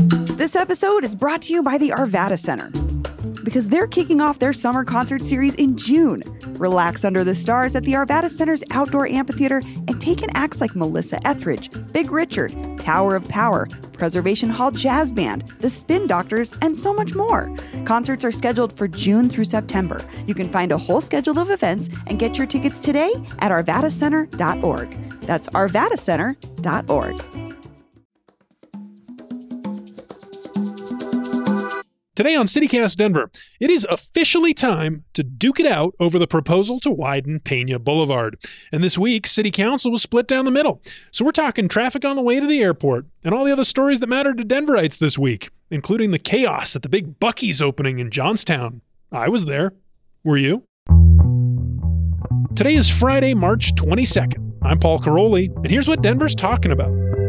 This episode is brought to you by the Arvada Center, because they're kicking off their summer concert series in June. Relax under the stars at the Arvada Center's outdoor amphitheater and take in acts like Melissa Etheridge, Big Richard, Tower of Power, Preservation Hall Jazz Band, The Spin Doctors, and so much more. Concerts are scheduled for June through September. You can find a whole schedule of events and get your tickets today at arvadacenter.org. That's arvadacenter.org. Today on CityCast Denver, it is officially time to duke it out over the proposal to widen Pena Boulevard. And this week, City Council was split down the middle. So we're talking traffic on the way to the airport and all the other stories that matter to Denverites this week, including the chaos at the big Buc-ee's opening in Johnstown. I was there. Were you? Today is Friday, March 22nd. I'm Paul Caroli, and here's what Denver's talking about.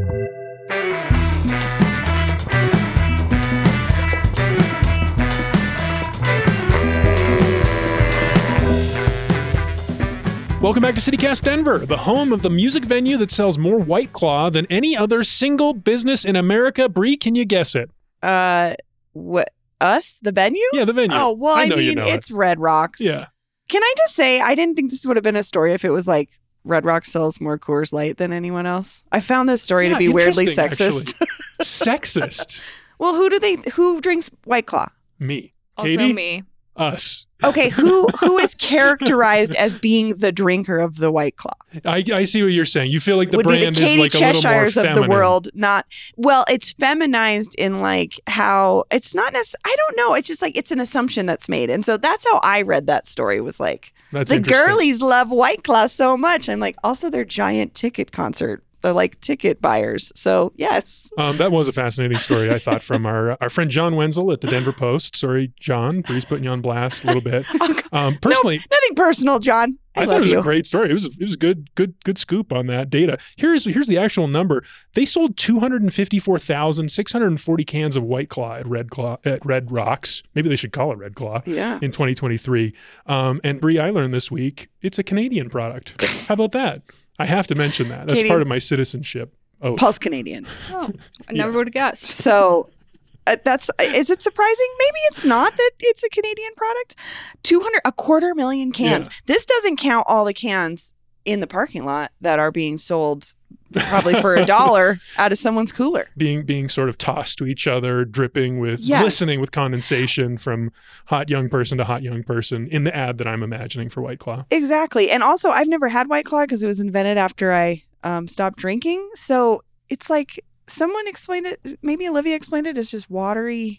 Welcome back to CityCast Denver, the home of the music venue that sells more White Claw than any other single business in America. Bree, can you guess it? What? Us? The venue? Yeah, the venue. Oh, well, I mean, it's Red Rocks. Yeah. Can I just say, I didn't think this would have been a story if it was like Red Rocks sells more Coors Light than anyone else. I found this story to be weirdly sexist. Sexist? Well, who drinks White Claw? Me. Also Katie? me. Us. Okay, who is characterized as being the drinker of the White Claw? I see what you're saying. You feel like the would brand be the Katie is like a little more Cheshires feminine. of the world, it's feminized in like how it's not necessarily, I don't know. It's just like it's an assumption that's made. And so that's how I read that story was like, That's the interesting. girlies love White Claw so much. And like also their giant ticket concert. They're like ticket buyers. So yes. That was a fascinating story, I thought, from our friend John Wenzel at the Denver Post. Sorry, John. Bree's putting you on blast a little bit. Personally, nothing personal, John. I thought it was a great story. It was a good scoop on that data. Here's the actual number. They sold 254,640 cans of White Claw at Red Rocks. Maybe they should call it Red Claw. Yeah. In 2023. And Bree, I learned this week it's a Canadian product. How about that? I have to mention that. That's Katie, part of my citizenship oath. Paul's Canadian. Oh, I never would have guessed. So is it surprising? Maybe it's not that it's a Canadian product. 250,000 cans. Yeah. This doesn't count all the cans in the parking lot that are being sold probably for $1 out of someone's cooler. Being sort of tossed to each other, dripping with, glistening with condensation from hot young person to hot young person in the ad that I'm imagining for White Claw. Exactly. And also, I've never had White Claw because it was invented after I stopped drinking. So it's like someone explained it, maybe Olivia explained it as just watery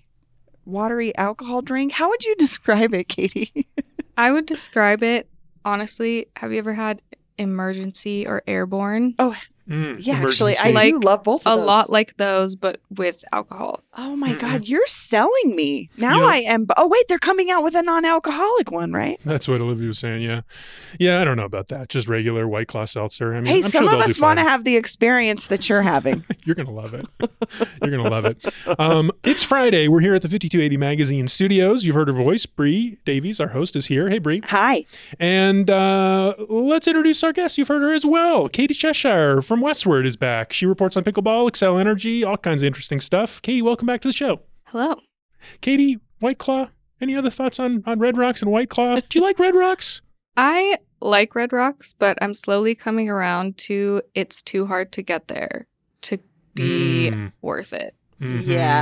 alcohol drink. How would you describe it, Katie? I would describe it, honestly, have you ever had Emergency or Airborne? Oh, yeah, actually, Emergency. I do love both of those. A lot like those, but with alcohol. Oh my God, you're selling me. Now I am. Oh wait, they're coming out with a non-alcoholic one, right? That's what Olivia was saying, yeah. Yeah, I don't know about that. Just regular White Claw seltzer. I mean, Hey, I'm some sure of they'll us do want to fine. have the experience that you're having. You're going to love it. You're going to love it. It's Friday. We're here at the 5280 Magazine Studios. You've heard her voice. Bree Davies, our host, is here. Hey, Bree. Hi. And let's introduce our guest. You've heard her as well. Katie Cheshire from Westward is back. She reports on pickleball, Excel Energy, all kinds of interesting stuff. Katie, welcome back to the show. Hello. Katie, White Claw, any other thoughts on Red Rocks and White Claw? Do you like Red Rocks? I like Red Rocks, but I'm slowly coming around to it's too hard to get there to be worth it. Mm-hmm. Yeah.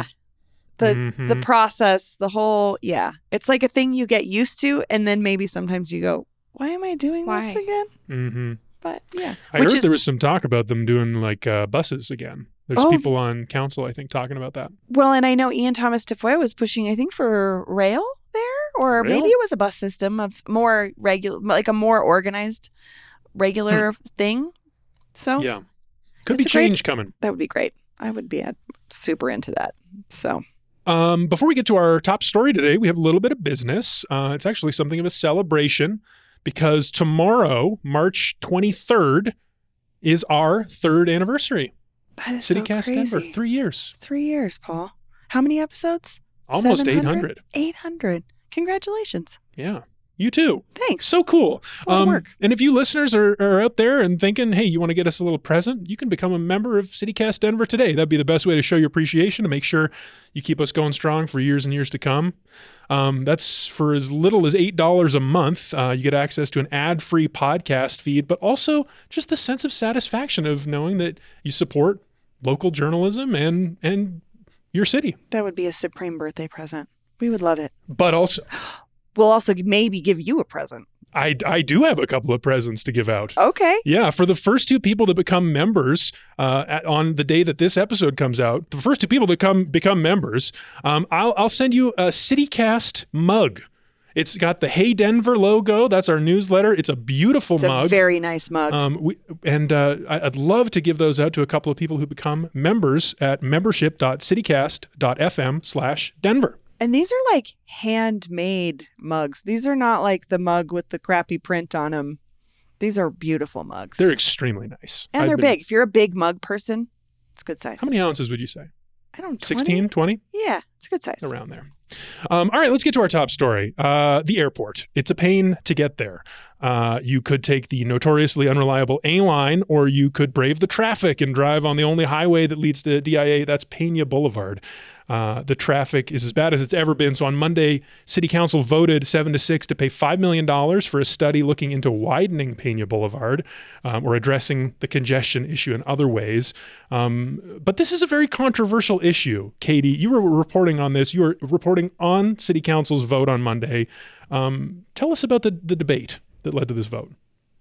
The process, the whole, it's like a thing you get used to, and then maybe sometimes you go, why am I doing this again? Mm-hmm. But yeah. I heard there was some talk about them doing like buses again. There's people on council, I think, talking about that. Well, and I know Ian Thomas Tafoya was pushing, I think, for rail there, or maybe it was a bus system of more regular, like a more organized, regular thing. So yeah, could be change coming. That would be great. I would be super into that. So. Before we get to our top story today, we have a little bit of business. It's actually something of a celebration because tomorrow, March 23rd, is our 3rd anniversary. That is CityCast so crazy. Denver, 3 years. 3 years, Paul. How many episodes? Almost 700? 800. 800. Congratulations. Yeah. You too. Thanks. So cool. It's a lot of work. And if you listeners are out there and thinking, hey, you want to get us a little present, you can become a member of CityCast Denver today. That'd be the best way to show your appreciation, to make sure you keep us going strong for years and years to come. That's for as little as $8 a month. You get access to an ad-free podcast feed, but also just the sense of satisfaction of knowing that you support local journalism and your city. That would be a supreme birthday present. We would love it. But also, We'll also maybe give you a present. I do have a couple of presents to give out. Okay. Yeah, for the first 2 people to become members on the day that this episode comes out, the first 2 people to become members, I'll send you a CityCast mug. It's got the Hey Denver logo. That's our newsletter. It's a beautiful mug. It's a very nice mug. I'd love to give those out to a couple of people who become members at membership.citycast.fm/Denver. And these are like handmade mugs. These are not like the mug with the crappy print on them. These are beautiful mugs. They're extremely nice. And they're big. If you're a big mug person, it's good size. How many ounces would you say? I don't know. 16, 20? Yeah, it's a good size. Around there. All right, let's get to our top story. The airport. It's a pain to get there. You could take the notoriously unreliable A-line, or you could brave the traffic and drive on the only highway that leads to DIA. That's Pena Boulevard. The traffic is as bad as it's ever been. So on Monday, City Council voted 7-6 to pay $5 million for a study looking into widening Pena Boulevard or addressing the congestion issue in other ways. But this is a very controversial issue. Katie, you were reporting on this. You were reporting on City Council's vote on Monday. Tell us about the debate that led to this vote.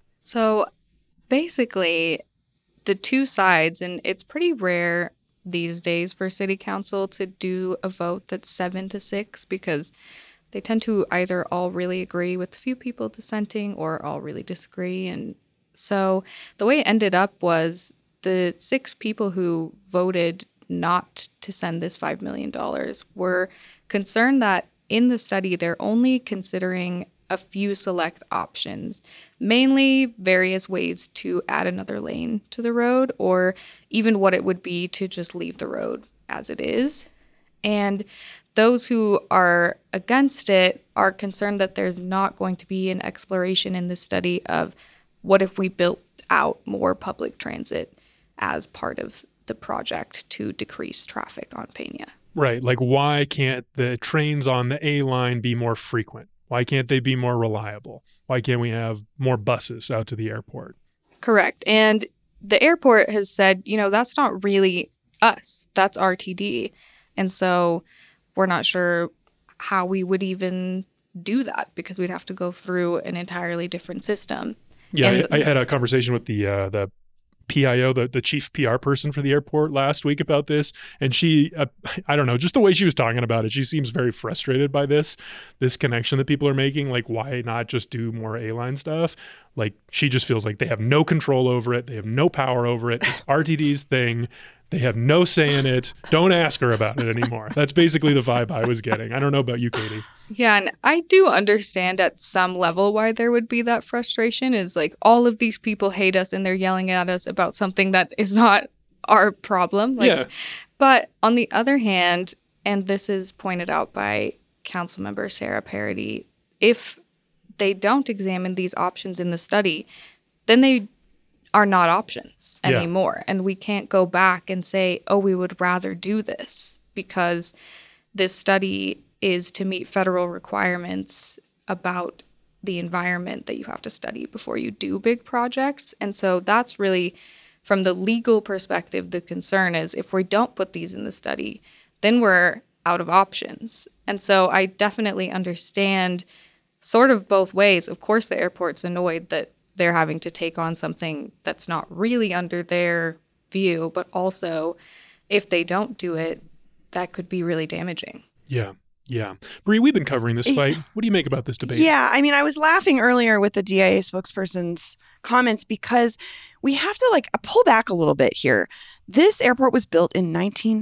So basically, the two sides, and it's pretty rare these days for City Council to do a vote that's 7-6, because they tend to either all really agree with a few people dissenting or all really disagree. And so the way it ended up was the 6 people who voted not to send this $5 million were concerned that in the study they're only considering a few select options, mainly various ways to add another lane to the road, or even what it would be to just leave the road as it is. And those who are against it are concerned that there's not going to be an exploration in the study of what if we built out more public transit as part of the project to decrease traffic on Pena. Right. Like, why can't the trains on the A line be more frequent? Why can't they be more reliable? Why can't we have more buses out to the airport? Correct. And the airport has said, that's not really us. That's RTD. And so we're not sure how we would even do that, because we'd have to go through an entirely different system. Yeah, I had a conversation with the PIO, the chief PR person for the airport last week about this. And she, I don't know, just the way she was talking about it, she seems very frustrated by this connection that people are making. Like, why not just do more A-line stuff? Like, she just feels like they have no control over it. They have no power over it. It's RTD's thing. They have no say in it. Don't ask her about it anymore. That's basically the vibe I was getting. I don't know about you, Katie. Yeah, and I do understand at some level why there would be that frustration, is like all of these people hate us and they're yelling at us about something that is not our problem. Yeah. But on the other hand, and this is pointed out by Councilmember Sarah Parody, if they don't examine these options in the study, then they are not options anymore. Yeah. And we can't go back and say, oh, we would rather do this, because this study is to meet federal requirements about the environment that you have to study before you do big projects. And so that's really, from the legal perspective, the concern is if we don't put these in the study, then we're out of options. And so I definitely understand sort of both ways. Of course, the airport's annoyed that they're having to take on something that's not really under their view, but also if they don't do it, that could be really damaging. Yeah. Yeah. Bree, we've been covering this fight. What do you make about this debate? Yeah. I mean, I was laughing earlier with the DIA spokesperson's comments, because we have to pull back a little bit here. This airport was built in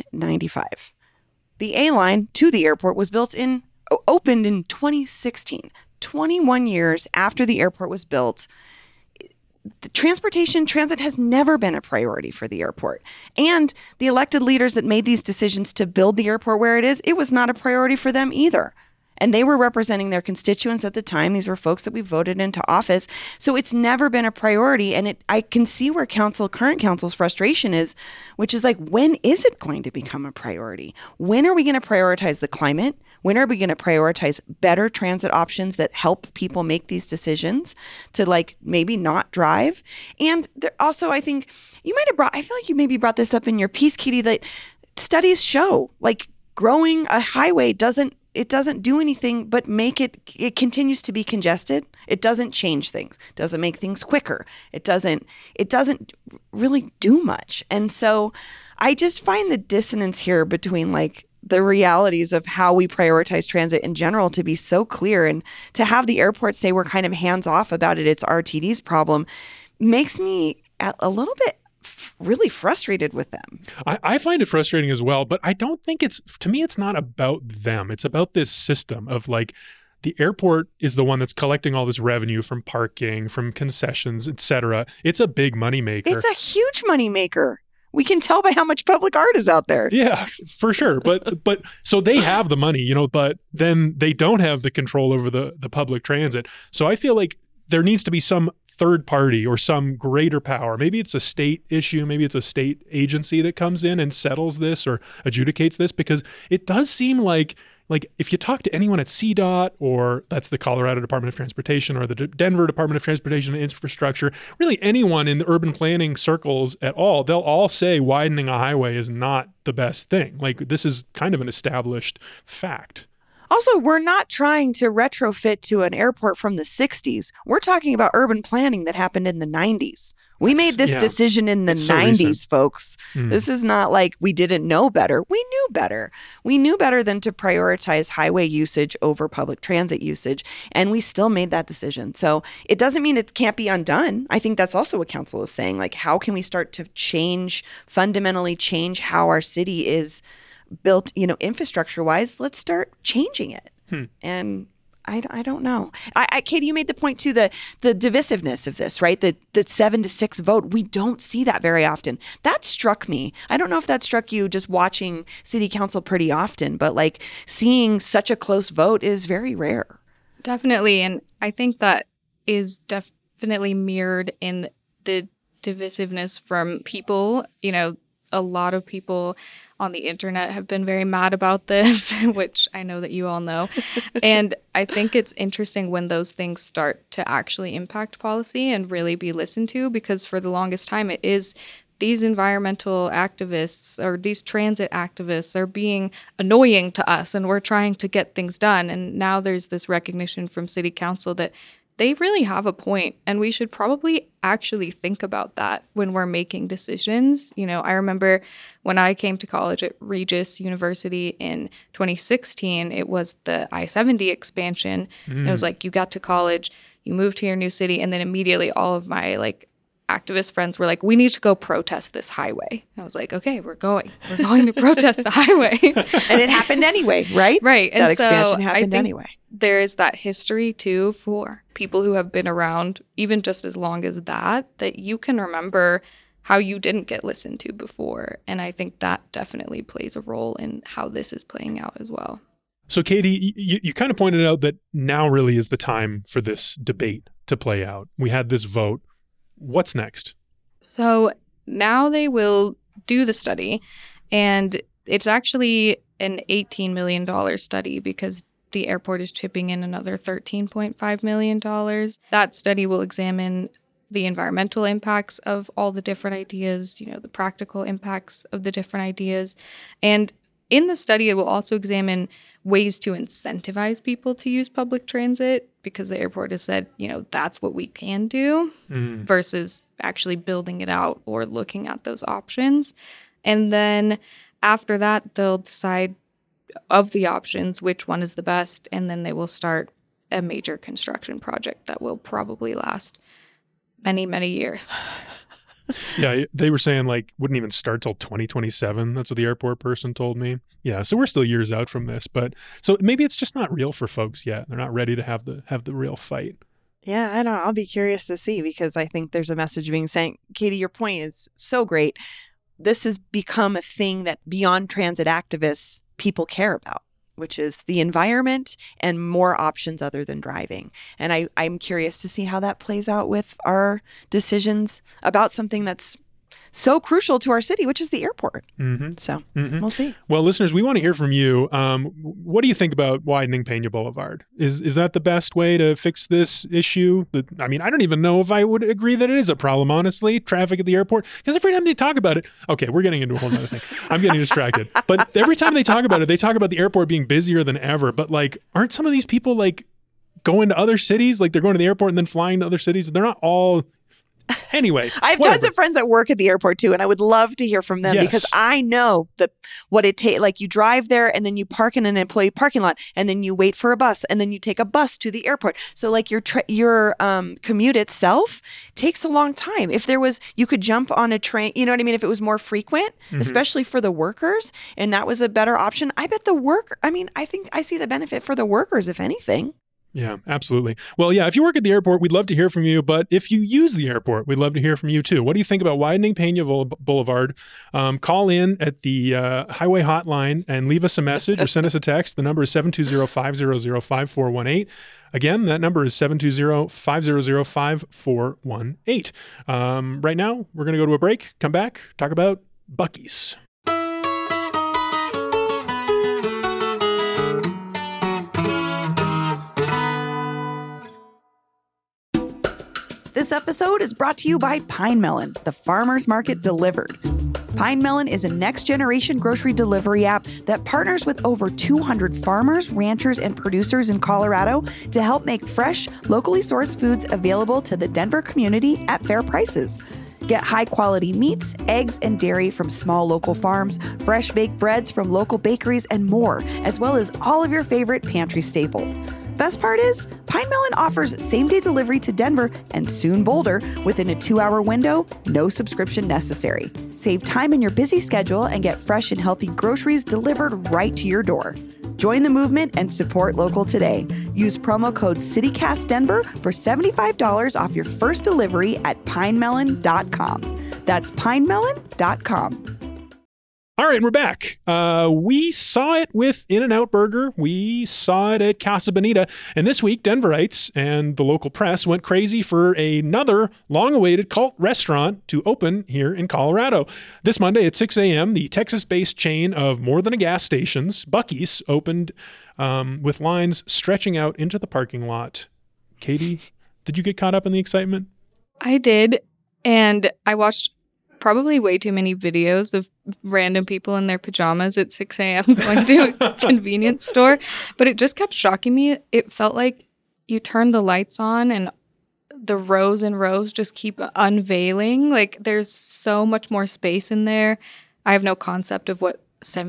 1995. The A-line to the airport was opened in 2016, 21 years after the airport was built. The transit has never been a priority for the airport. And the elected leaders that made these decisions to build the airport where it is, it was not a priority for them either. And they were representing their constituents at the time. These were folks that we voted into office. So it's never been a priority. And I can see where current council's frustration is, which is like, when is it going to become a priority? When are we going to prioritize the climate? When are we going to prioritize better transit options that help people make these decisions to like maybe not drive? And also, I think I feel like you maybe brought this up in your piece, Katie, that studies show like growing a highway doesn't do anything but make it continues to be congested. It doesn't change things. It doesn't make things quicker. It doesn't really do much. And so I just find the dissonance here between like the realities of how we prioritize transit in general to be so clear, and to have the airport say we're kind of hands off about it, it's RTD's problem, makes me a little bit really frustrated with them. I find it frustrating as well, but I don't think to me, it's not about them. It's about this system of like, the airport is the one that's collecting all this revenue from parking, from concessions, et cetera. It's a big moneymaker. It's a huge moneymaker. We can tell by how much public art is out there. Yeah, for sure. But so they have the money, but then they don't have the control over the public transit. So I feel like there needs to be some third party or some greater power. Maybe it's a state issue. Maybe it's a state agency that comes in and settles this or adjudicates this, because it does seem like if you talk to anyone at CDOT, or that's the Colorado Department of Transportation, or the Denver Department of Transportation and Infrastructure, really anyone in the urban planning circles at all, they'll all say widening a highway is not the best thing. Like, this is kind of an established fact. Also, we're not trying to retrofit to an airport from the 60s. We're talking about urban planning that happened in the 90s. We made this decision in the 90s, folks. This is not like we didn't know better. We knew better. We knew better than to prioritize highway usage over public transit usage. And we still made that decision. So it doesn't mean it can't be undone. I think that's also what council is saying. Like, how can we start to fundamentally change how our city is built, infrastructure wise? Let's start changing it. And I don't know. Katie, you made the point too, the divisiveness of this, right? The 7-6 vote. We don't see that very often. That struck me. I don't know if that struck you just watching city council pretty often, but like seeing such a close vote is very rare. Definitely. And I think that is definitely mirrored in the divisiveness from people. A lot of people on the internet have been very mad about this, which I know that you all know. And I think it's interesting when those things start to actually impact policy and really be listened to, because for the longest time it is these environmental activists or these transit activists are being annoying to us and we're trying to get things done. And now there's this recognition from city council that they really have a point, and we should probably actually think about that when we're making decisions. I remember when I came to college at Regis University in 2016, it was the I-70 expansion. And it was like, you got to college, you moved to your new city, and then immediately all of my activist friends were like, we need to go protest this highway. I was like, okay, we're going to protest the highway. And it happened anyway, right? Right. That expansion happened anyway. There is that history too for people who have been around even just as long as that you can remember how you didn't get listened to before. And I think that definitely plays a role in how this is playing out as well. So Katie, you kind of pointed out that now really is the time for this debate to play out. We had this vote. What's next? So now they will do the study, and it's actually an $18 million study because the airport is chipping in another $13.5 million. That study will examine the environmental impacts of all the different ideas, the practical impacts of the different ideas. And in the study, it will also examine ways to incentivize people to use public transit, because the airport has said, that's what we can do versus actually building it out or looking at those options. And then after that, they'll decide of the options, which one is the best, and then they will start a major construction project that will probably last many, many years. Yeah, they were saying wouldn't even start till 2027. That's what the airport person told me. Yeah, so we're still years out from this, but so maybe it's just not real for folks yet. They're not ready to have the real fight. Yeah, I don't know. I'll be curious to see, because I think there's a message being sent. Katie, your point is so great. This has become a thing that beyond transit activists, people care about. which is the environment and more options other than driving. And I'm curious to see how that plays out with our decisions about something that's so crucial to our city, which is the airport. So we'll see. Well, listeners, we want to hear from you. What do you think about widening Pena Boulevard? Is that the best way to fix this issue? I mean, I don't even know if I would agree that it is a problem, honestly, traffic at the airport. Because every time they talk about it, okay, we're getting into a whole other thing. I'm getting distracted. But every time they talk about it, they talk about the airport being busier than ever. But like, aren't some of these people like going to other cities? Like they're going to the airport and then flying to other cities. They're not all... Anyway, I have tons of friends that work at the airport too, and I would love to hear from them because I know what it takes. Like you drive there and then you park in an employee parking lot and then you wait for a bus and then you take a bus to the airport. So like your commute itself takes a long time. If you could jump on a train, you know what I mean? If it was more frequent, especially for the workers, and that was a better option, I bet I think I see the benefit for the workers, if anything. Yeah, absolutely. Well, yeah, if you work at the airport, we'd love to hear from you. But if you use the airport, we'd love to hear from you too. What do you think about widening Pena Boulevard? Call in at the highway hotline and leave us a message or send us a text. The number is 720-500-5418. Again, that number is 720-500-5418. Right now, we're going to go to a break, come back, talk about Buc-ee's. This episode is brought to you by Pine Melon, the farmer's market delivered. Pine Melon is a next-generation grocery delivery app that partners with over 200 farmers, ranchers, and producers in Colorado to help make fresh, locally sourced foods available to the Denver community at fair prices. Get high-quality meats, eggs, and dairy from small local farms, fresh baked breads from local bakeries, and more, as well as all of your favorite pantry staples. Best part is, Pine Melon offers same-day delivery to Denver and soon Boulder within a 2-hour window, no subscription necessary. Save time in your busy schedule and get fresh and healthy groceries delivered right to your door. Join the movement and support local today. Use promo code CityCastDenver for $75 off your first delivery at pinemelon.com. That's pinemelon.com. All right, we're back. We saw it with In-N-Out Burger. We saw it at Casa Bonita. And this week, Denverites and the local press went crazy for another long-awaited cult restaurant to open here in Colorado. This Monday at 6 a.m., the Texas-based chain of more than a gas stations, Buc-ee's, opened with lines stretching out into the parking lot. Katie, did you get caught up in the excitement? I did, and I watched probably way too many videos of random people in their pajamas at 6 a.m. going to a convenience store. But it just kept shocking me. It felt like you turn the lights on and the rows and rows just keep unveiling. Like there's so much more space in there. I have no concept of what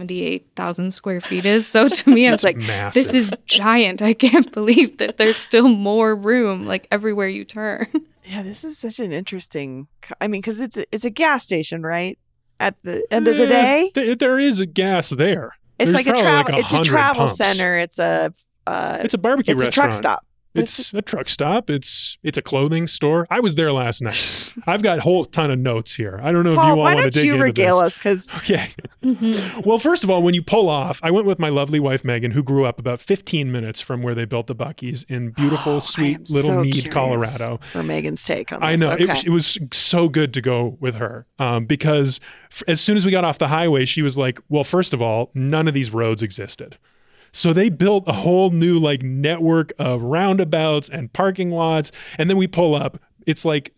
78,000 square feet is. So to me, I was like, massive. This is giant. I can't believe that there's still more room like everywhere you turn. Yeah, this is such an interesting, because it's a gas station, right? At the end of the day, there is a gas there. It's There's like a travel. It's a travel pumps. center. It's a barbecue restaurant. It's a truck stop. It's a truck stop. It's a clothing store. I was there last night. I've got a whole ton of notes here. I don't know if you all want to dig into this. Why don't you regale us? Because okay. Well, first of all, when you pull off, I went with my lovely wife Megan, who grew up about 15 minutes from where they built the Buc-ee's in beautiful, sweet little Meade, Colorado. For Megan's take on this. I know okay. it was so good to go with her because as soon as we got off the highway, she was like, "Well, first of all, none of these roads existed." So they built a whole new network of roundabouts and parking lots. And then we pull up. It's like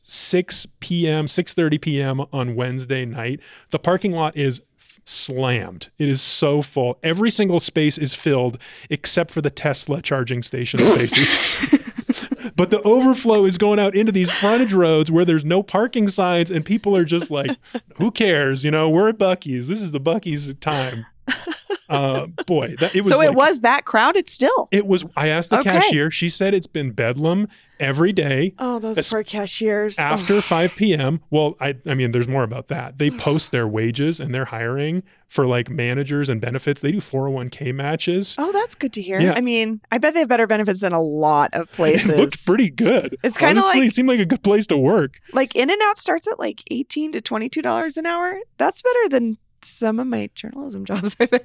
6:30 p.m. on Wednesday night. The parking lot is slammed. It is so full. Every single space is filled except for the Tesla charging station spaces. But the overflow is going out into these frontage roads where there's no parking signs and people are just like, who cares? We're at Buc-ee's. This is the Buc-ee's time. Boy, it was. So it was that crowded still. It was. I asked the cashier. She said it's been bedlam every day. Oh, those poor cashiers. After 5 p.m. Well, I mean, there's more about that. They post their wages and their hiring for managers and benefits. They do 401k matches. Oh, that's good to hear. Yeah. I mean, I bet they have better benefits than a lot of places. It looked pretty good. It's kind of it seemed like a good place to work. In-N-Out starts at $18 to $22 an hour. That's better than some of my journalism jobs I've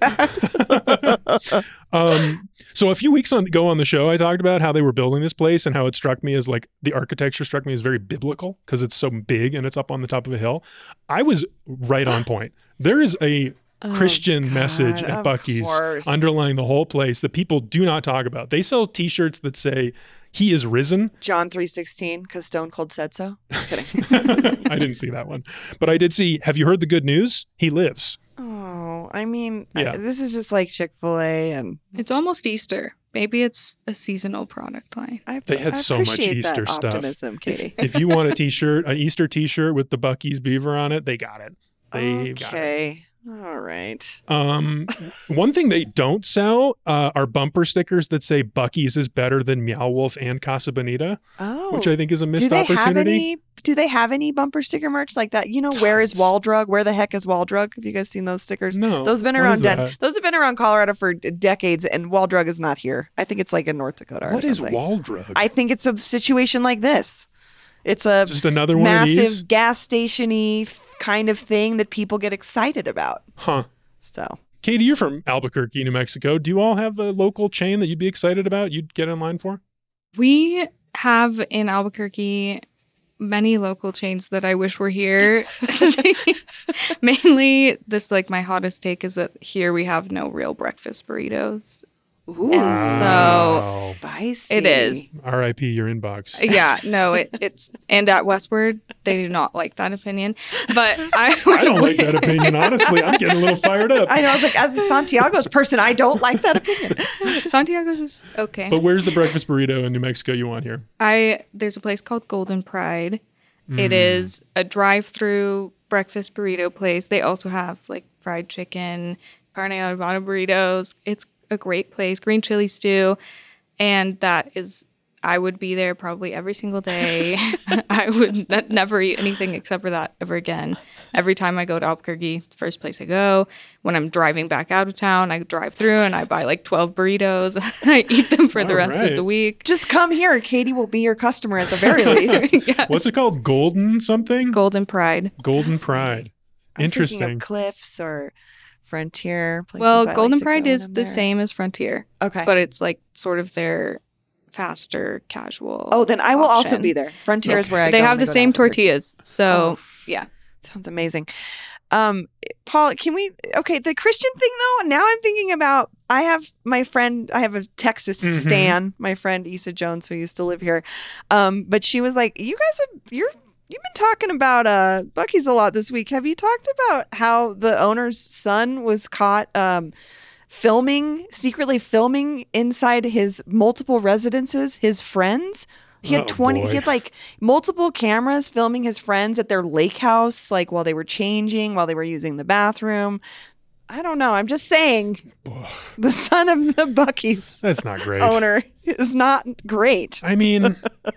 had. So a few weeks ago on the show, I talked about how they were building this place and how it struck me as like the architecture struck me as very biblical because it's so big and it's up on the top of a hill. I was right on point. There is a Christian message at Buc-ee's underlying the whole place that people do not talk about. They sell T-shirts that say, "He is risen." John 3:16, because Stone Cold said so. Just kidding. I didn't see that one. But I did see, "Have you heard the good news? He lives." Oh, I mean, Yeah. this is just like Chick-fil-A, and It's almost Easter. Maybe it's a seasonal product line. They had so much appreciate Easter that stuff. optimism, Katie. If you want a T-shirt, an Easter T-shirt with the Buc-ee's beaver on it, they got it. They've got it. Okay. All right. One thing they don't sell are bumper stickers that say Buc-ee's is better than Meow Wolf and Casa Bonita, Oh. which I think is a missed opportunity. Do they have any bumper sticker merch like that? You know, where is Tons. Wall Drug? Where the heck is Wall Drug? Have you guys seen those stickers? No. Those have been What around is that? Those have been around Colorado for decades, and Wall Drug is not here. I think it's like in North Dakota or What is something. Wall Drug? I think it's a situation like this. It's a Just another one of these? massive gas station-y kind of thing that people get excited about. Huh. So Katie, you're from Albuquerque, New Mexico. Do you all have a local chain that you'd be excited about? You'd get in line for? We have in Albuquerque many local chains that I wish were here. Mainly, this like my hottest take is that here we have no real breakfast burritos. ooh, And so spicy. it is. R.I.P. your inbox. Yeah, no, it's and at Westward they do not like that opinion. But I don't like that opinion, honestly. I'm getting a little fired up. I know. I was like, as a Santiago's person, I don't like that opinion. Santiago's is okay. But where's the breakfast burrito in New Mexico you want here? There's a place called Golden Pride. It is a drive-through breakfast burrito place. They also have like fried chicken, carne adobada burritos. It's a great place. Green chili stew, and I would be there probably every single day. I would never eat anything except for that ever again. Every time I go to Albuquerque, the first place I go. When I'm driving back out of town, I drive through and I buy like 12 burritos. I eat them for the All rest right. of the week. Just come here. Katie will be your customer at the very least. Yes. What's it called? Golden something? Golden Pride. Golden Pride. I was thinking Interesting. of Cliffs or Frontier. Places Well, I like Golden to Pride go is when I'm the there. same as Frontier, Okay. but it's like sort of their faster casual. Oh, then I will also option. be there. Frontier is where I go. They when have I the go to same Albuquerque. tortillas. So, yeah. Sounds amazing. Paul, can we? Okay, the Christian thing though. Now I'm thinking about. I have a Texas Mhm. stan, my friend Issa Jones, who used to live here. But she was like, "You guys you've been talking about Buc-ee's a lot this week. Have you talked about how the owner's son was caught secretly filming inside his multiple residences, his friends?" He had Oh, 20. boy. He had like multiple cameras filming his friends at their lake house, like while they were changing, while they were using the bathroom. I don't know. I'm just saying, Ugh, the son of the Buc-ee's that's not great. owner is not great. I mean,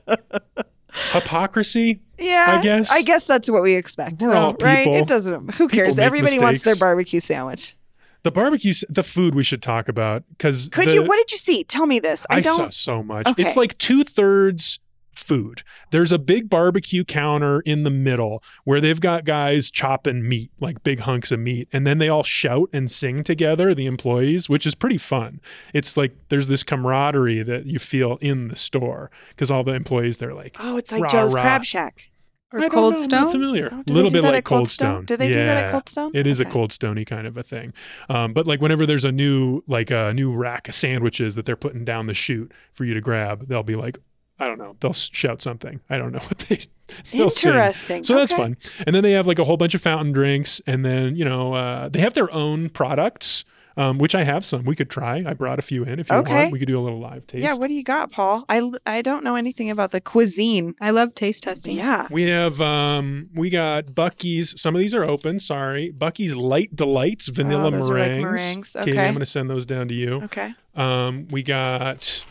hypocrisy. Yeah, I guess. that's what we expect. We're though, all right? people. It doesn't. Who cares? make Everybody wants their mistakes. barbecue sandwich. The food we should talk about because What did you see? Tell me this. I don't. saw so much. Okay. It's like 2/3 food. There's a big barbecue counter in the middle where they've got guys chopping meat, like big hunks of meat, and then they all shout and sing together, the employees, which is pretty fun. It's like there's this camaraderie that you feel in the store because all the employees, they're like, Oh, it's like Rah, Joe's rah. Crab Shack. Or I don't Cold know, I'm Stone. not familiar. Oh, A do little they do bit that like at Cold Cold Stone? Stone. Do they do that at Yeah. Cold Stone? It is a Okay. Cold Stoney kind of a thing. But like whenever there's a new rack of sandwiches that they're putting down the chute for you to grab, they'll be like, I don't know, they'll shout something. I don't know what they'll sing. Interesting. So that's Okay. fun. And then they have like a whole bunch of fountain drinks, and then they have their own products, which I have some. We could try. I brought a few in if you Okay. want. We could do a little live taste. Yeah, what do you got, Paul? I don't know anything about the cuisine. I love taste testing. Yeah. We have we got Buc-ee's. Some of these are open. Sorry, Buc-ee's Light Delights vanilla those are like meringues. meringues. Katie, Okay. I'm going to send those down to you. Okay. We got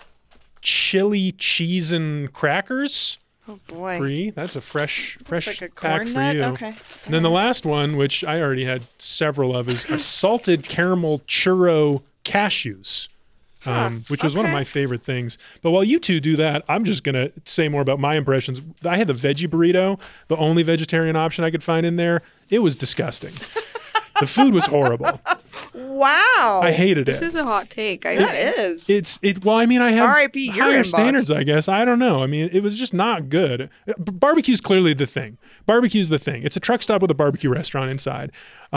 chili cheese and crackers. Oh boy. Free. That's a fresh Looks like a pack corn for nut. you. Okay. And then the last one, which I already had several of, is a salted caramel churro cashews, which was one of okay. my favorite things. But while you two do that, I'm just going to say more about my impressions. I had the veggie burrito, the only vegetarian option I could find in there. It was disgusting. The food was horrible. Wow. I hated This it. is a hot take. I That think. is. Well, I mean, I have R.I.P. your higher inbox. standards, I guess. I don't know. I mean, it was just not good. Barbecue's clearly the thing. Barbecue's the thing. It's a truck stop with a barbecue restaurant inside.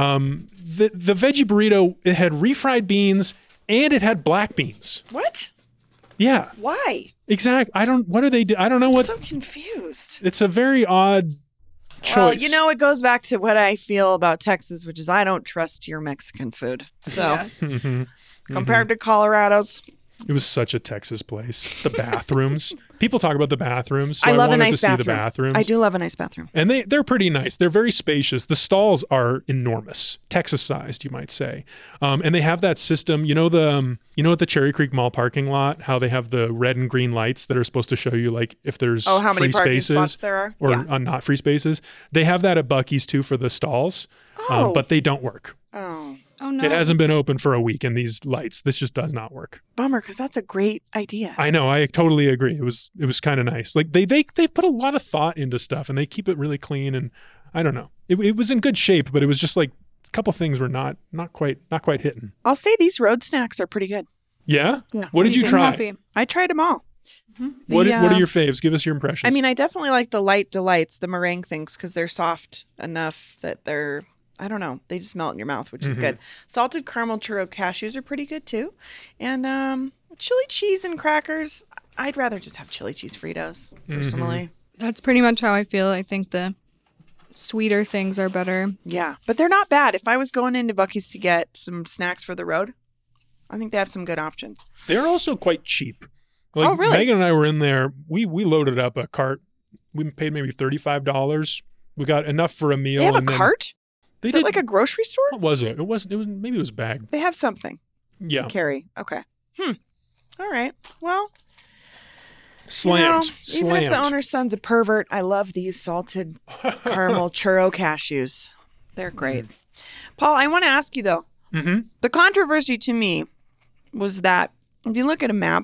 The veggie burrito, it had refried beans and it had black beans. What? Yeah, Why? exactly. What do they do? I don't know I'm what. so confused. It's a very odd choice. Well, you know, it goes back to what I feel about Texas, which is I don't trust your Mexican food. So Yes. Mhm. compared to Colorado's, It was such a Texas place. The bathrooms. People talk about the bathrooms. So I love a wanted nice to see bathroom. the bathrooms. I do love a nice bathroom. And they're pretty nice. They're very spacious. The stalls are enormous, Texas-sized, you might say. And they have that system. You know at the Cherry Creek Mall parking lot, how they have the red and green lights that are supposed to show you like if there's Oh, how many free parking spaces spots there are? or Yeah. not free spaces. They have that at Buc-ee's too for the stalls, Oh. but they don't work. Oh, Oh no. It hasn't been open for a week, and these lights, this just does not work. bummer, because that's a great idea. I know. I totally agree. It was kind of nice. Like they put a lot of thought into stuff, and they keep it really clean. And I don't know. It was in good shape, but it was just like a couple things were not quite hitting. I'll say these road snacks are pretty good. Yeah. Yeah. What did you think? try? Happy. I tried them all. What The, are your faves? Give us your impressions. I mean, I definitely like the light delights, the meringue things, because they're soft enough that they're, I don't know, they just melt in your mouth, which is Mhm. good. Salted caramel churro cashews are pretty good too. And chili cheese and crackers, I'd rather just have chili cheese Fritos, personally. That's pretty much how I feel. I think the sweeter things are better. Yeah, but they're not bad. If I was going into Buc-ee's to get some snacks for the road, I think they have some good options. they're also quite cheap. Like, Oh, really? Megan and I were in there. We loaded up a cart. We paid maybe $35. We got enough for a meal. They have a and then cart? They Is did it like a grocery store? What was it? It was maybe it was bagged. They have something Yeah. to carry. Okay. All right. Well, Slammed. even if Slammed. the owner's son's a pervert, I love these salted caramel churro cashews. They're great. Paul, I want to ask you though. Mm-hmm. The controversy to me was that if you look at a map,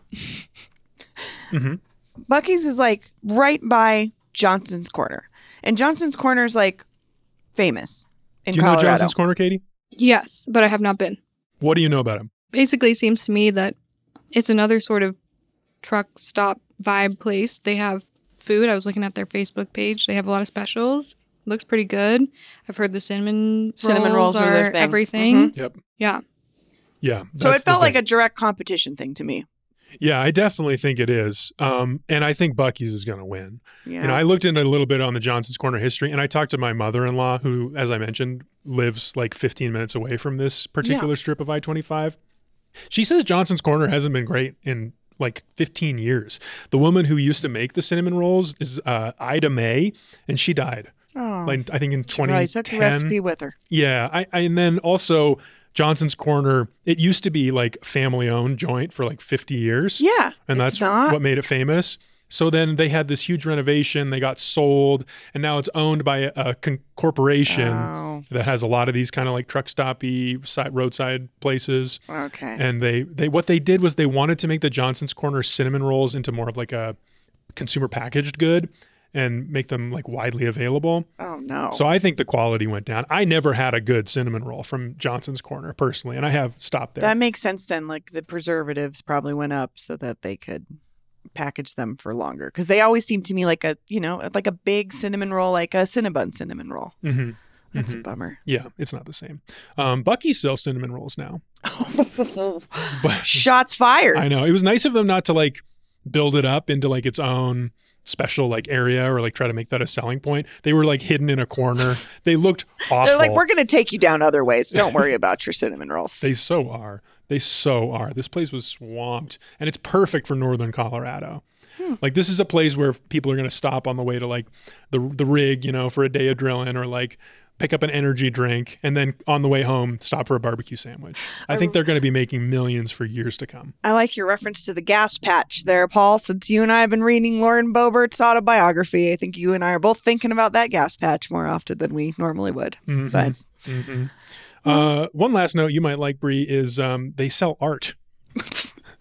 Mm-hmm. Buc-ee's is like right by Johnson's Corner, and Johnson's Corner is like famous in Do you know Colorado. Johnson's Corner, Katie? Yes, but I have not been. What do you know about him? Basically, it seems to me that it's another sort of truck stop vibe place. They have food. I was looking at their Facebook page. They have a lot of specials. Looks pretty good. I've heard the cinnamon rolls are their thing. everything. Yep. Yeah. Yeah. So that's it the felt like thing. a direct competition thing to me. Yeah, I definitely think it is. And I think Buc-ee's is going to win. Yeah. You know, I looked into a little bit on the Johnson's Corner history, and I talked to my mother-in-law, who, as I mentioned, lives like 15 minutes away from this particular strip of I-25. She says Johnson's Corner hasn't been great in like 15 years. The woman who used to make the cinnamon rolls is Ida May, and she died. Oh. Like I think in She probably 2010. took the recipe with her. Yeah, and then also Johnson's Corner. It used to be like family-owned joint for like 50 years. Yeah. And it's that's not. what made it famous. So then they had this huge renovation. They got sold, and now it's owned by a corporation Oh, that has a lot of these kind of like truck stoppy roadside places. okay. And they what they did was they wanted to make the Johnson's Corner cinnamon rolls into more of like a consumer packaged good and make them like widely available. Oh, no. So I think the quality went down. I never had a good cinnamon roll from Johnson's Corner personally, and I have stopped there. That makes sense then. Like the preservatives probably went up so that they could package them for longer. Because they always seem to me like a, like a big cinnamon roll, like a Cinnabon cinnamon roll. Mm-hmm. That's a bummer. Yeah, it's not the same. Buc-ee's sells cinnamon rolls now. But Shots fired. I know. It was nice of them not to like build it up into like its own special like area or like try to make that a selling point. They were like hidden in a corner. They looked awful. They're like, we're going to take you down other ways. Don't worry about your cinnamon rolls. They so are. They so are. This place was swamped, and it's perfect for northern Colorado. Like this is a place where people are going to stop on the way to like the rig, for a day of drilling, or like pick up an energy drink, and then on the way home stop for a barbecue sandwich. I think they're going to be making millions for years to come. I like your reference to the gas patch there, Paul. Since you and I have been reading Lauren Boebert's autobiography, I think you and I are both thinking about that gas patch more often than we normally would. Mhm. But Mhm. One last note you might like, Bree, is they sell art.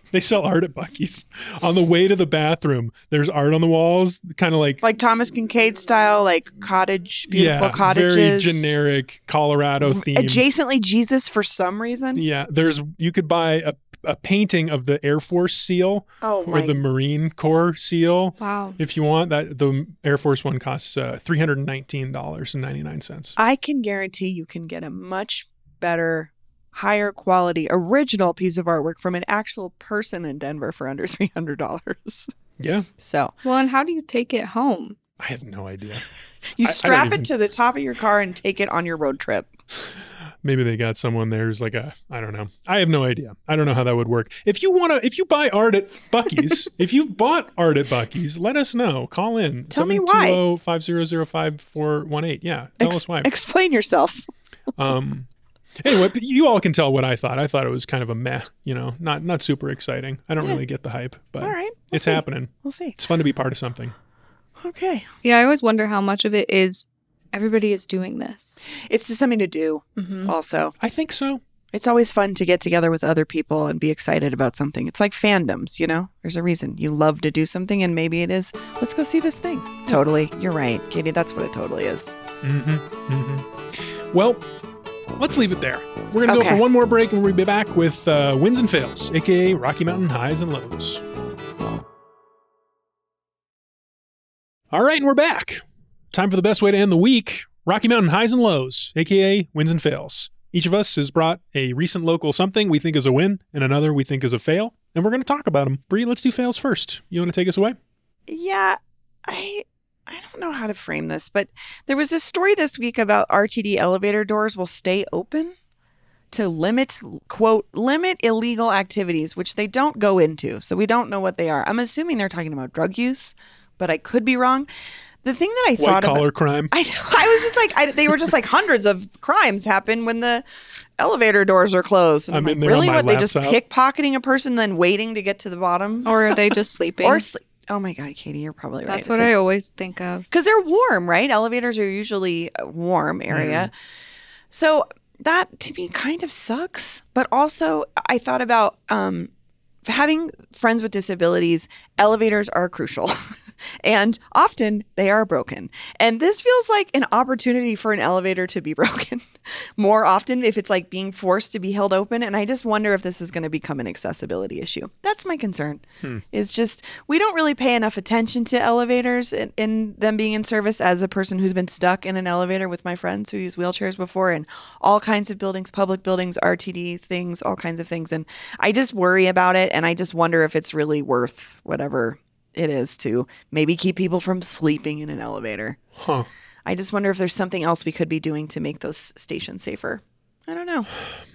They sell art at Buc-ee's. On the way to the bathroom, there's art on the walls, kind of like Thomas Kincaid style, like beautiful cottages. Very generic Colorado theme. Adjacently Jesus for some reason. Yeah, you could buy a painting of the Air Force seal or the Marine Corps seal. Wow. If you want that, the Air Force one costs $319.99. I can guarantee you can get a much better, higher quality original piece of artwork from an actual person in Denver for under $300. Yeah. So, Well, and how do you take it home? I have no idea. you I strap don't it to the top of your car and take it on your road trip. Maybe they got someone there who's like I don't know. I have no idea. I don't know how that would work. If you buy art at Buc-ee's, if you've bought art at Buc-ee's, let us know. Call in. Tell me why. 720-500-5418. Yeah. Tell us why. Explain yourself. Anyway, but you all can tell what I thought. I thought it was kind of a meh, not super exciting. I don't really get the hype, but All right. it's happening. We'll see. It's fun to be part of something. Okay. Yeah, I always wonder how much of it is everybody is doing this. It's just something to do also. I think so. It's always fun to get together with other people and be excited about something. It's like fandoms, There's a reason you love to do something, and maybe it is, let's go see this thing. Totally. You're right, Katie. That's what it totally is. Well, let's leave it there. We're going to go for one more break, and we'll be back with Wins and Fails, a.k.a. Rocky Mountain Highs and Lows. All right, and we're back. Time for the best way to end the week. Rocky Mountain Highs and Lows, a.k.a. Wins and Fails. Each of us has brought a recent local something we think is a win and another we think is a fail, and we're going to talk about them. Bree, let's do fails first. You want to take us away? Yeah, I don't know how to frame this, but there was a story this week about RTD elevator doors will stay open to limit illegal activities, which they don't go into. So we don't know what they are. I'm assuming they're talking about drug use, but I could be wrong. The thing that I thought about... White-collar crime. I was just like... they were just like hundreds of crimes happen when the elevator doors are closed. And I'm in like, there on really? my What, they just laptop. pickpocketing a person then waiting to get to the bottom? Or are they just sleeping? Or sleep. Oh my God, Katie, you're probably right. That's what I always think of. Because they're warm, right? Elevators are usually a warm area. So that to me kind of sucks. But also I thought about having friends with disabilities. Elevators are crucial. And often they are broken. And this feels like an opportunity for an elevator to be broken more often if it's like being forced to be held open. And I just wonder if this is going to become an accessibility issue. That's my concern. Is just we don't really pay enough attention to elevators in them being in service. As a person who's been stuck in an elevator with my friends who use wheelchairs before, and all kinds of buildings, public buildings, RTD things, all kinds of things. And I just worry about it. And I just wonder if it's really worth whatever it is to maybe keep people from sleeping in an elevator. I just wonder if there's something else we could be doing to make those stations safer. I don't know.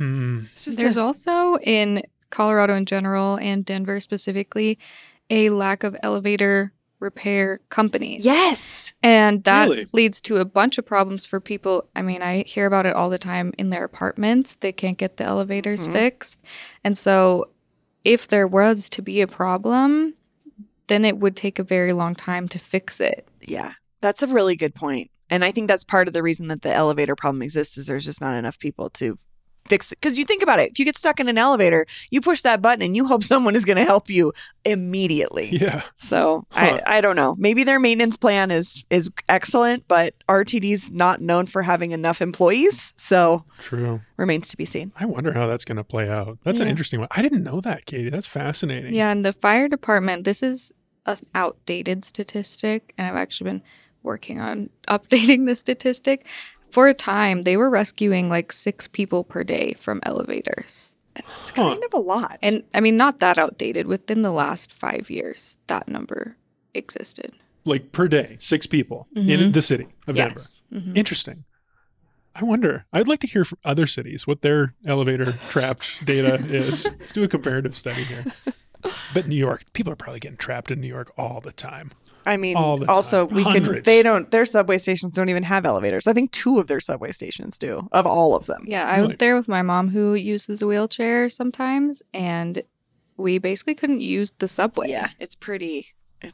There's also in Colorado in general and Denver specifically a lack of elevator repair companies. Yes. And that Really? leads to a bunch of problems for people. I mean, I hear about it all the time in their apartments. They can't get the elevators fixed. And so if there was to be a problem, then it would take a very long time to fix it. Yeah, that's a really good point. And I think that's part of the reason that the elevator problem exists is there's just not enough people to fix it. Because you think about it, if you get stuck in an elevator, you push that button and you hope someone is going to help you immediately. Yeah. So I don't know. Maybe their maintenance plan is excellent, but RTD's not known for having enough employees. So True. remains to be seen. I wonder how that's going to play out. That's an interesting one. I didn't know that, Katie. That's fascinating. Yeah, and the fire department, this is an outdated statistic, and I've actually been working on updating the statistic. For a time, they were rescuing like 6 people per day from elevators. And that's kind of a lot. And I mean, not that outdated. Within the last 5 years, that number existed. Like per day, 6 people in the city of Denver. Mm-hmm. Interesting. I wonder. I'd like to hear from other cities what their elevator trapped data is. Let's do a comparative study here. But New York, people are probably getting trapped in New York all the time. I mean, All the also time. Hundreds. their subway stations don't even have elevators. I think 2 of their subway stations do, of all of them. Yeah, I was there with my mom who uses a wheelchair sometimes, and we basically couldn't use the subway. Yeah, it's pretty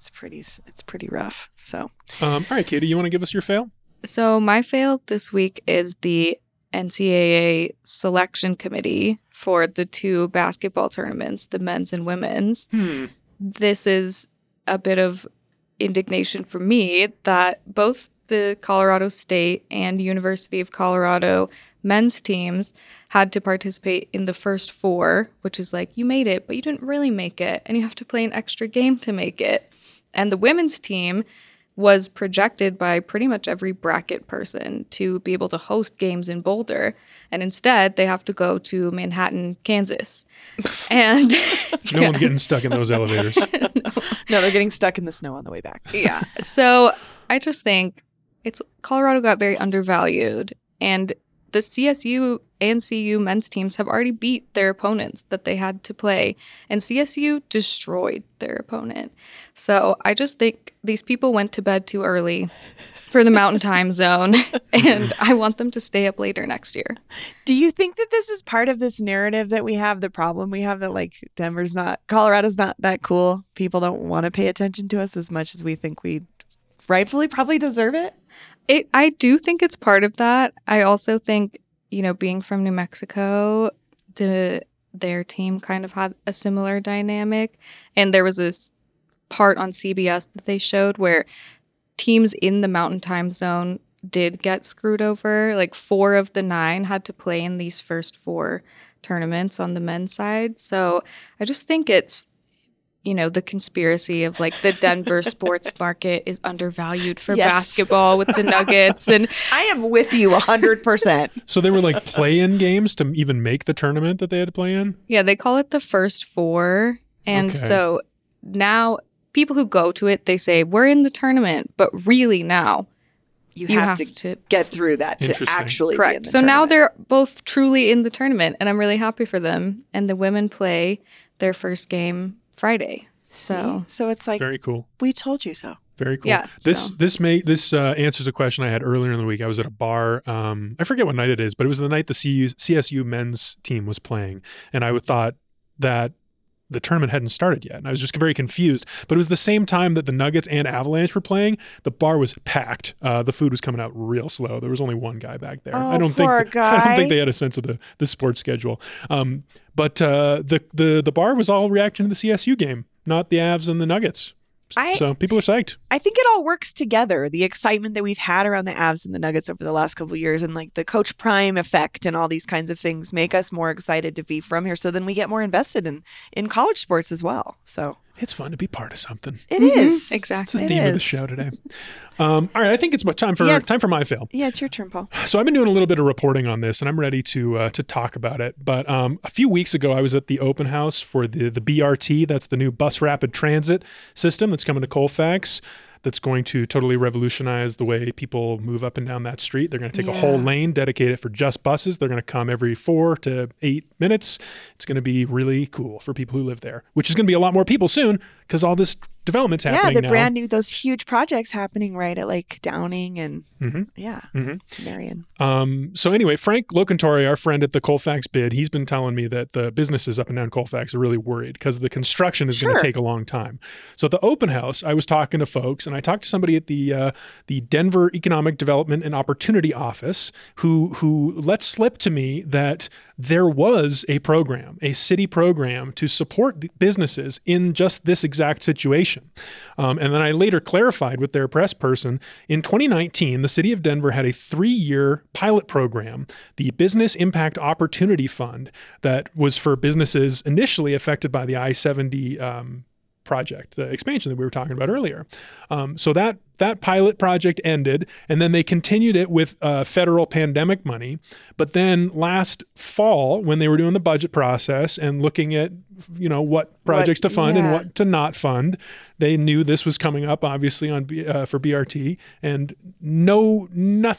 rough. So, All right, Katie, you want to give us your fail? So my fail this week is the NCAA selection committee for the 2 basketball tournaments, the men's and women's. This is a bit of indignation for me that both the Colorado State and University of Colorado men's teams had to participate in the first 4, which is like, you made it, but you didn't really make it, and you have to play an extra game to make it. And the women's team was projected by pretty much every bracket person to be able to host games in Boulder. And instead, they have to go to Manhattan, Kansas. And no one's getting stuck in those elevators. No, they're getting stuck in the snow on the way back. Yeah. So I just think Colorado got very undervalued. And the CSU and CU men's teams have already beat their opponents that they had to play. And CSU destroyed their opponent. So I just think these people went to bed too early for the Mountain Time Zone. And I want them to stay up later next year. Do you think that this is part of this narrative that we have, the problem we have that like Colorado's not that cool? People don't want to pay attention to us as much as we think we rightfully probably deserve it? I do think it's part of that. I also think, being from New Mexico, their team kind of had a similar dynamic. And there was this part on CBS that they showed where teams in the Mountain Time Zone did get screwed over. Like 4 of the 9 had to play in these first 4 tournaments on the men's side. So I just think it's, the conspiracy of like the Denver sports market is undervalued for basketball with the Nuggets. And I am with you 100%. So they were like play-in games to even make the tournament that they had to play in? Yeah, they call it the first 4. And so now people who go to it, they say, we're in the tournament. But really now, you have to get through that to actually be in the so tournament. now they're both truly in the tournament. And I'm really happy for them. And the women play their first game Friday. So it's like, very cool. We told you so. Very cool. Yeah, This answers a question I had earlier in the week. I was at a bar. I forget what night it is, but it was the night the CSU men's team was playing, and I thought that the tournament hadn't started yet, and I was just very confused. But it was the same time that the Nuggets and Avalanche were playing. The bar was packed. The food was coming out real slow. There was only one guy back there. Oh, I don't think they had a sense of the sports schedule. But the bar was all reacting to the CSU game, not the Avs and the Nuggets. So people are psyched. I think it all works together. The excitement that we've had around the Avs and the Nuggets over the last couple of years, and like the Coach Prime effect and all these kinds of things make us more excited to be from here. So then we get more invested in college sports as well. So it's fun to be part of something. It is. Exactly. It's the theme of the show today. All right, I think it's time for my fail. Yeah, it's your turn, Paul. So I've been doing a little bit of reporting on this, and I'm ready to talk about it. But a few weeks ago, I was at the open house for the BRT. That's the new bus rapid transit system that's coming to Colfax. That's going to totally revolutionize the way people move up and down that street. They're going to take a whole lane, dedicate it for just buses. They're going to come every 4 to 8 minutes. It's going to be really cool for people who live there, which is going to be a lot more people soon because all this development's happening now. Yeah, brand new, those huge projects happening right at like Downing and Marion. So anyway, Frank Locantori, our friend at the Colfax Bid, he's been telling me that the businesses up and down Colfax are really worried because the construction is going to take a long time. So at the open house, I was talking to folks, and I talked to somebody at the Denver Economic Development and Opportunity Office who let slip to me that there was a program, a city program to support businesses in just this exact situation. And then I later clarified with their press person, in 2019, the city of Denver had a 3-year pilot program, the Business Impact Opportunity Fund, that was for businesses initially affected by the I-70 project, the expansion that we were talking about earlier. So that pilot project ended, and then they continued it with federal pandemic money. But then last fall, when they were doing the budget process and looking at, what projects to fund and what to not fund, they knew this was coming up, obviously, for BRT, and no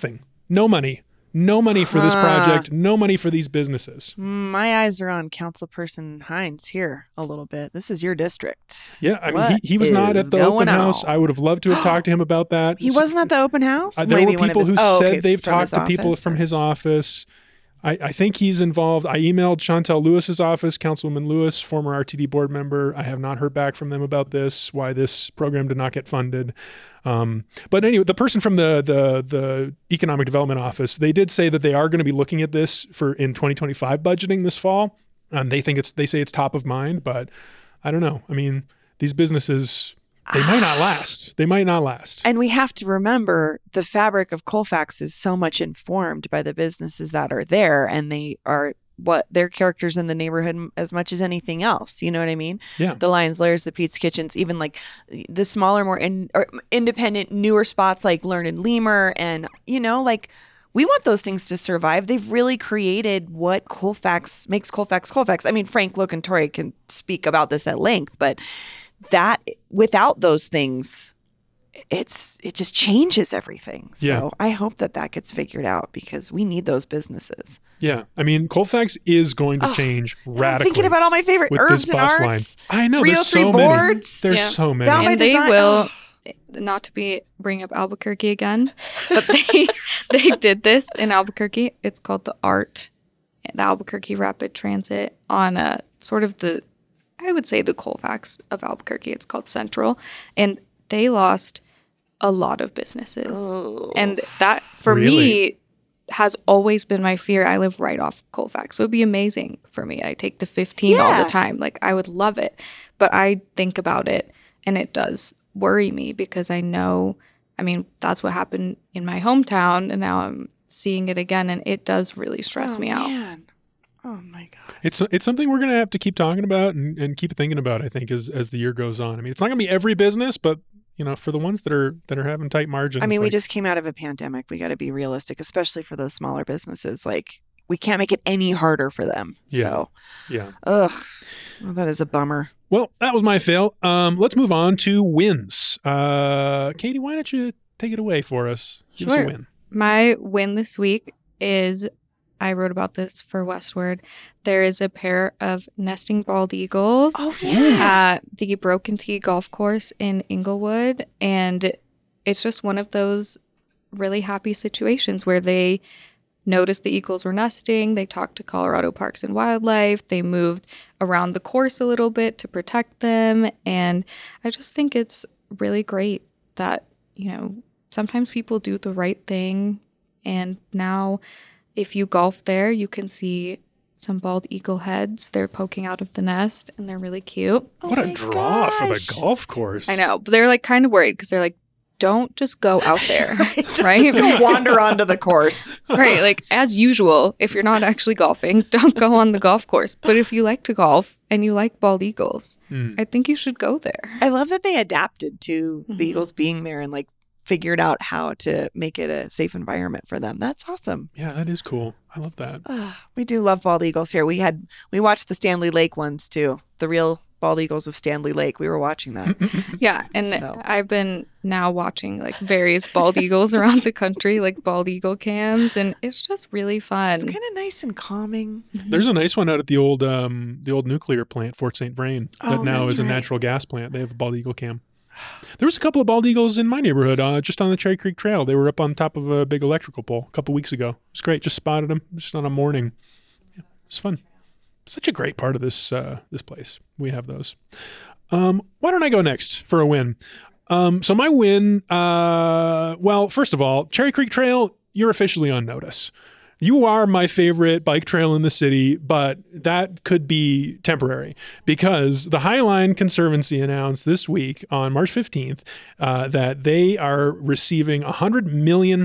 money for this project, no money for these businesses. My eyes are on Councilperson Hines here a little bit. This is your district. Yeah, I mean, he was not at the open house. I would have loved to have talked to him about that. He wasn't at the open house? There were people who said they've talked to people from his office. I think he's involved. I emailed Chantel Lewis's office, Councilwoman Lewis, former RTD board member. I have not heard back from them about this, why this program did not get funded. But anyway, the person from the Economic Development Office, they did say that they are going to be looking at this in 2025 budgeting this fall. And they say it's top of mind, but I don't know. I mean, these businesses, they might not last. They might not last. And we have to remember the fabric of Colfax is so much informed by the businesses that are there, and they are they're characters in the neighborhood as much as anything else. You know what I mean? Yeah. The Lions Lairs, the Pete's Kitchens, even like the smaller, more independent, newer spots like Learned Lemur, and like we want those things to survive. They've really created what Colfax makes Colfax. I mean, Frank Locantori can speak about this at length, but that without those things, it just changes everything. So Yeah. I hope that gets figured out because we need those businesses. Yeah. I mean, Colfax is going to change radically. I'm thinking about all my favorite with herbs this and bus arts. line. I know. There's 303 so boards. many. There's Yeah. so many. Down by And they design. will, not to bring up Albuquerque again, but they did this in Albuquerque. It's called the Albuquerque Rapid Transit on a sort of I would say the Colfax of Albuquerque. It's called Central. And they lost a lot of businesses. Oh. And that, for Really? me, has always been my fear. I live right off Colfax. So it'd be amazing for me. I take the 15 all Yeah. the time. Like, I would love it. But I think about it, and it does worry me because I know, I mean, that's what happened in my hometown, and now I'm seeing it again, and it does really stress me out. Man. Oh my God. It's something we're going to have to keep talking about and keep thinking about, I think, as the year goes on. I mean, it's not going to be every business, but for the ones that are having tight margins. I mean, we like, just came out of a pandemic. We got to be realistic, especially for those smaller businesses. Like, we can't make it any harder for them. Yeah. So, yeah. well, that is a bummer. Well, that was my fail. Let's move on to wins. Katie, why don't you take it away for us? Give us a Sure. win. My win this week is, I wrote about this for Westward. There is a pair of nesting bald eagles Oh, yeah. at the Broken Tee Golf Course in Inglewood. And it's just one of those really happy situations where they noticed the eagles were nesting. They talked to Colorado Parks and Wildlife. They moved around the course a little bit to protect them. And I just think it's really great that, sometimes people do the right thing. And now if you golf there, you can see some bald eagle heads. They're poking out of the nest, and they're really cute. What Oh a my draw for the gosh. golf course. I know, but they're like kind of worried because they're like, don't just go out there, right? Just go wander onto the course. Right, like as usual, if you're not actually golfing, don't go on the golf course. But if you like to golf and you like bald eagles, I think you should go there. I love that they adapted to Mhm. the eagles being there and like figured out how to make it a safe environment for them. That's awesome. Yeah, that is cool. I love that. We do love bald eagles here. We watched the Stanley Lake ones too. The real bald eagles of Stanley Lake. We were watching that. Yeah, and So. I've been now watching like various bald eagles around the country, like bald eagle cams, and it's just really fun. It's kind of nice and calming. There's a nice one out at the old nuclear plant, Fort St. Vrain, that Oh, now that's is a right. natural gas plant. They have a bald eagle cam. There was a couple of bald eagles in my neighborhood, just on the Cherry Creek Trail. They were up on top of a big electrical pole a couple weeks ago. It was great. Just spotted them just on a morning. Yeah, it was fun. Such a great part of this place. We have those. Why don't I go next for a win? So my win, well, first of all, Cherry Creek Trail, you're officially on notice. You are my favorite bike trail in the city, but that could be temporary because the Highline Conservancy announced this week on March 15th that they are receiving $100 million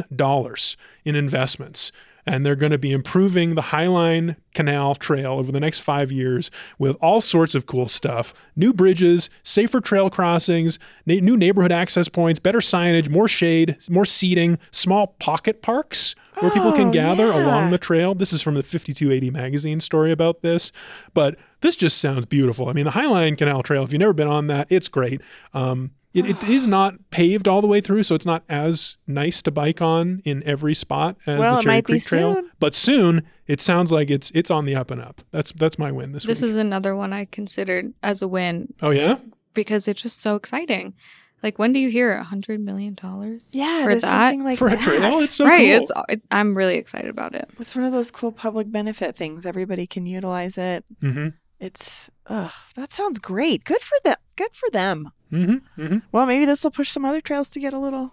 in investments. And they're going to be improving the Highline Canal Trail over the next 5 years with all sorts of cool stuff. New bridges, safer trail crossings, new neighborhood access points, better signage, more shade, more seating, small pocket parks where people can gather along the trail. This is from the 5280 magazine story about this. But this just sounds beautiful. I mean, the Highline Canal Trail, if you've never been on that, it's great. It is not paved all the way through, so it's not as nice to bike on in every spot as Well, the it Cherry might be Creek Trail. soon. But soon, it sounds like it's on the up and up. That's my win this week. This is another one I considered as a win Oh yeah? because it's just so exciting. Like, when do you hear $100 million? Yeah, for it is that? something like For a that. trail, it's so Right. cool. I'm really excited about it. It's one of those cool public benefit things. Everybody can utilize it. Mm-hmm. It's that sounds great. Good for them. Good for them. Mm-hmm. Mm-hmm. Well, maybe this will push some other trails to get a little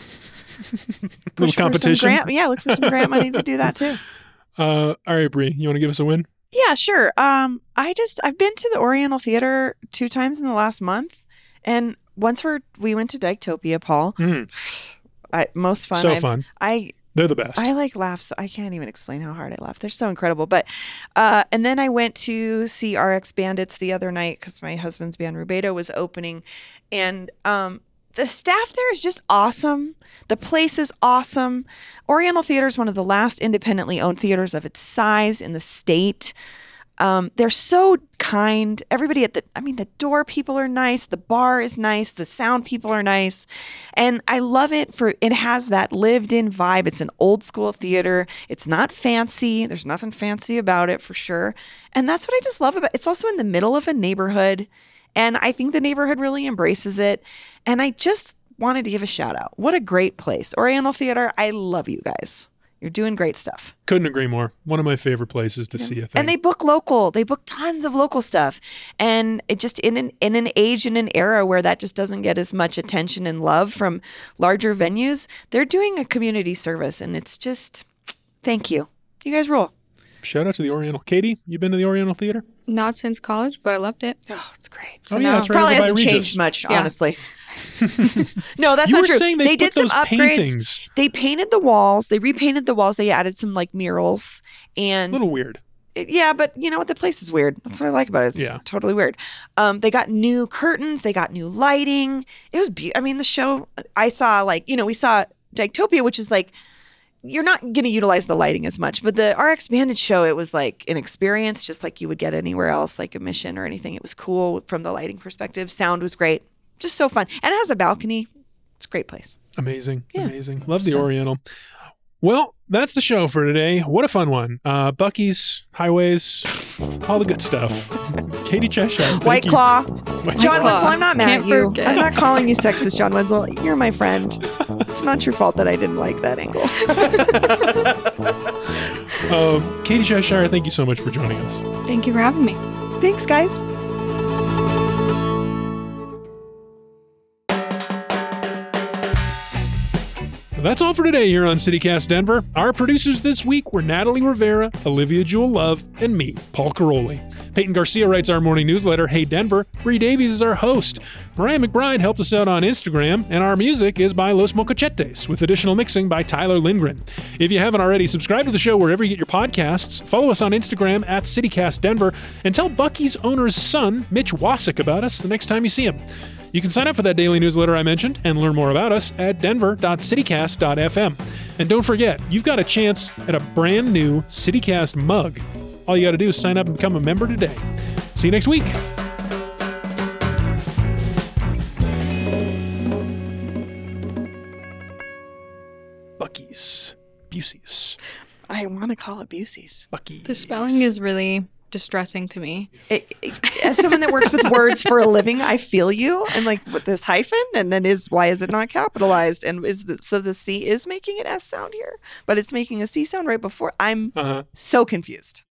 Little competition. Look for some grant money to do that too. All right, Bree, you want to give us a win? Yeah, sure. I've been to the Oriental Theater 2 times in the last month, and once we went to Dyketopia, Paul. Most fun. So fun. They're the best. I like laugh, so I can't even explain how hard I laugh. They're so incredible. But and then I went to see RX Bandits the other night because my husband's band Rubedo was opening, and the staff there is just awesome. The place is awesome. Oriental Theater is one of the last independently owned theaters of its size in the state. They're so kind. Everybody the door people are nice. The bar is nice. The sound people are nice. And I love it it has that lived in vibe. It's an old school theater. It's not fancy. There's nothing fancy about it for sure. And that's what I just love about it. It's also in the middle of a neighborhood. And I think the neighborhood really embraces it. And I just wanted to give a shout out. What a great place. Oriental Theater, I love you guys. You're doing great stuff. Couldn't agree more. One of my favorite places to see a thing. And they book local. They book tons of local stuff. And it just in an age and an era where that just doesn't get as much attention and love from larger venues, they're doing a community service. And it's just, thank you. You guys rule. Shout out to the Oriental. Katie, you been to the Oriental Theater? Not since college, but I loved it. Oh, it's great. Oh, yeah, now- it's right Probably over by hasn't Regis. changed much, Yeah. honestly. No, that's You not were true. saying They put did some those upgrades. paintings. They painted the walls. They repainted the walls. They added some like murals. A And little weird. yeah, but you know what? The place is weird. That's what I like about it. It's Yeah. totally weird. They got new curtains. They got new lighting. It was beautiful. I mean, the show I saw, we saw Dyketopia, which is like, you're not going to utilize the lighting as much, but the RX Bandit show, it was like an experience, just like you would get anywhere else, like a mission or anything. It was cool from the lighting perspective. Sound was great. Just so fun. And it has a balcony. It's a great place. Amazing. Yeah. Amazing. Love the So- Oriental. Well, that's the show for today. What a fun one. Buc-ee's, Highways, all the good stuff. Katie Cheshire. thank White you. Claw. White John Claw. Wenzel, I'm not mad Can't at you. forget. I'm not calling you sexist, John Wenzel. You're my friend. It's not your fault that I didn't like that angle. Katie Cheshire, thank you so much for joining us. Thank you for having me. Thanks, guys. That's all for today here on CityCast Denver. Our producers this week were Natalie Rivera, Olivia Jewel Love, and me, Paul Caroli. Peyton Garcia writes our morning newsletter, Hey Denver. Bree Davies is our host. Mariah McBride helped us out on Instagram, and our music is by Los Mocochetes, with additional mixing by Tyler Lindgren. If you haven't already, subscribe to the show wherever you get your podcasts, follow us on Instagram at CityCast Denver, and tell Buc-ee's owner's son, Mitch Wasik, about us the next time you see him. You can sign up for that daily newsletter I mentioned and learn more about us at denver.citycast.fm. And don't forget, you've got a chance at a brand new CityCast mug. All you got to do is sign up and become a member today. See you next week. Buc-ee's. Busey's. I want to call it Busey's. Buc-ee's. The spelling is really distressing to me. As someone that works with words for a living, I feel you. I'm like, with this hyphen, and then why is it not capitalized? And so the C is making an S sound here, but it's making a C sound right before. I'm so confused.